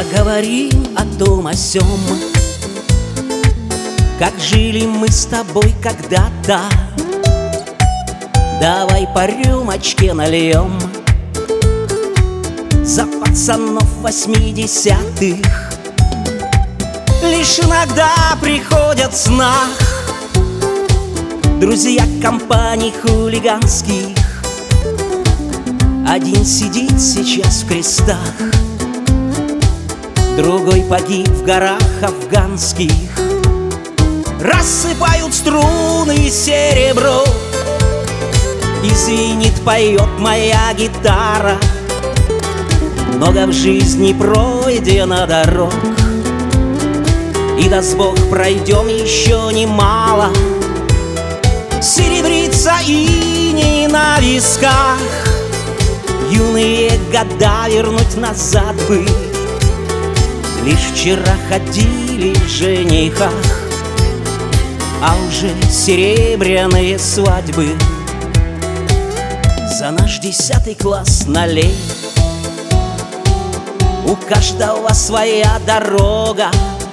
Поговорим о том, о сём, как жили мы с тобой когда-то. Давай по рюмочке нальем за пацанов 80-х. Лишь иногда приходят в снах друзья компаний хулиганских. Один сидит сейчас в крестах, другой погиб в горах афганских. Рассыпают струны серебро, и звенит, поет моя гитара. Много в жизни пройдено дорог, и даст Бог, пройдем еще немало. Серебрится иней на висках, юные года вернуть назад бы. Лишь вчера ходили в женихах, а уже серебряные свадьбы. За наш 10 класс налей, у каждого своя дорога.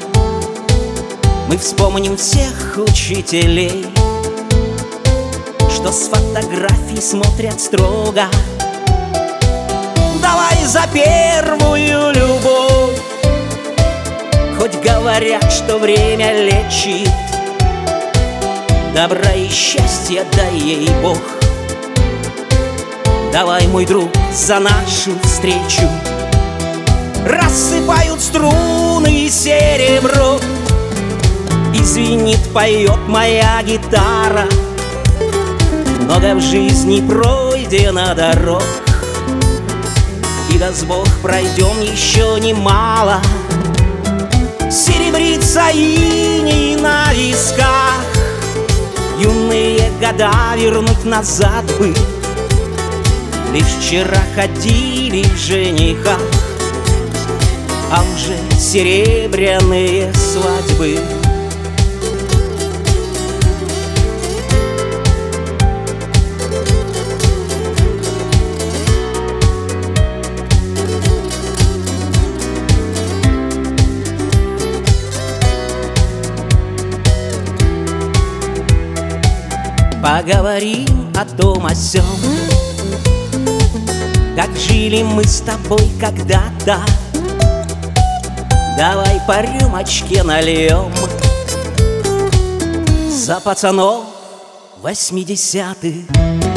Мы вспомним всех учителей, что с фотографий смотрят строго. Давай за первую любовь, хоть говорят, что время лечит. Добра и счастья дай ей Бог. Давай, мой друг, за нашу встречу. Рассыпают струны серебро, и звенит, поет моя гитара. Много в жизни пройдено дорог, и даст Бог, пройдем еще немало. Серебрится иней на висках, юные года вернуть назад бы. Лишь вчера ходили в женихах, а уже серебряные свадьбы. Поговорим о том, о сём, как жили мы с тобой когда-то. Давай по рюмочке нальем за пацанов 80-х.